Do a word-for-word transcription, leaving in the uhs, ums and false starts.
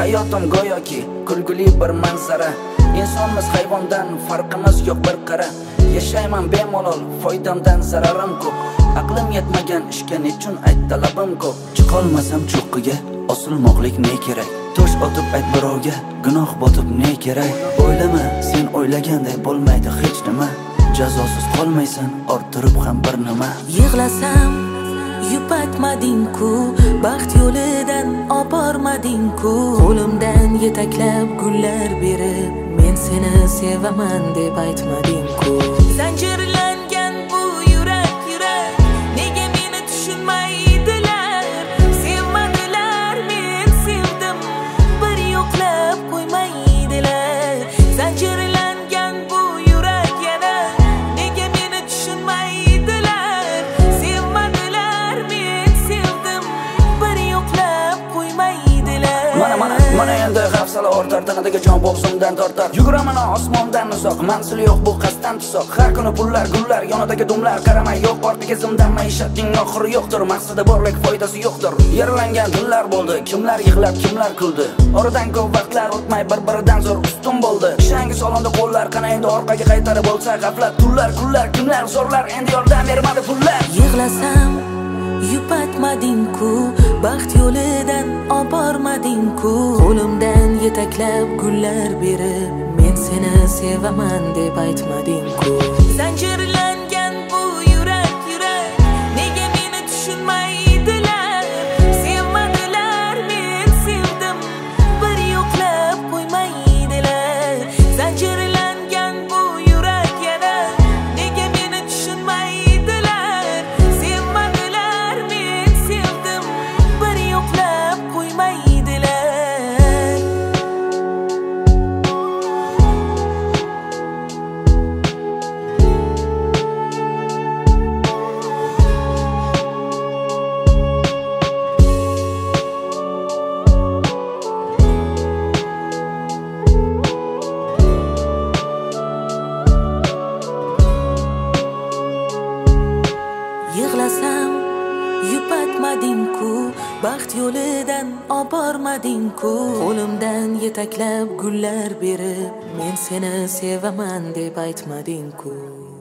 Hayotim go'yoki kulguli bir manzara. İnsanmiz hayvondan farqimiz yo'q bir qara. Yashayman bemalol, foydamdan zararim ko'p. Aqlim yetmagan ishga nechun ayt talabim ko'p. Chiqolmasam cho'qqiga, osilmoqlik ne kerak? Tosh otib ayt birovga, gunoh botib ne kerak? O'ylama, sen o'ylaganday bo'lmaydi hech nima. Jazosiz qolmaysan, orttirib ham bir nima. Yig'lasam yupatmading-ku, baxt yo'lidan obormading-ku. Qo'limdan yetaklab gullar berib, men seni sevaman deb aytmading-ku. Zanjirlangan bu yurak yurak, nega meni tushunmaydilar? Sevmadilar, men sevdim, bir yo'qlab qo'ymaydilar. Zanjirlangan bu yurak yana, nega meni tushunmaydilar? Sevmadilar, men sevdim, bir yo'qlab qo'ymaydilar. Mana mana mana endi hafsala ortar, tanadagi jon bo'g'zimdan tortar. Yuguraman osmondan uzoq, manzil yo'q bu qasddan tuzoq. Har kuni pullar gullar, yonidagi dumlar qaramay yo'q, ortiga zimdan maishatning oxiri yo'qdir. Maqsadi borlik, foydasi yo'qdir. Yaralangan dillar bo'ldi, kimlar yig'lab, kimlar kuldi. Oradan ko'p vaqtlar o'tmay bir-biridan zo'r ustun bo'ldi. Ishangi solonda qo'llar, qana endi orqaga qaytarib bo'lsa g'aflat. Tunlar, kunlar, kimlar zo'rlar, endi yordam bermadi pullar. Yig'lasam yupatmading-ku, baxt yo'lidan obormading-ku. Qo'limdan yetaklab gullar berib, men seni sevaman deb aytmading-ku. Zanjirlangan bu yurak yurak, nega meni tushunmaydilar? Sevmadilar, men sevdim, bir yo'qlab qo'ymaydilar. Zanjirlangan bu yurak yana, nega meni tushunmaydilar? Sevmadilar, men sevdim, bir yo'qlab qo'ymaydilar. Yig'lasam yupatmading-ku, baxt yo'lidan obormading-ku. Qo'limdan yetaklab gullar berib, men seni sevaman deb aytmading-ku.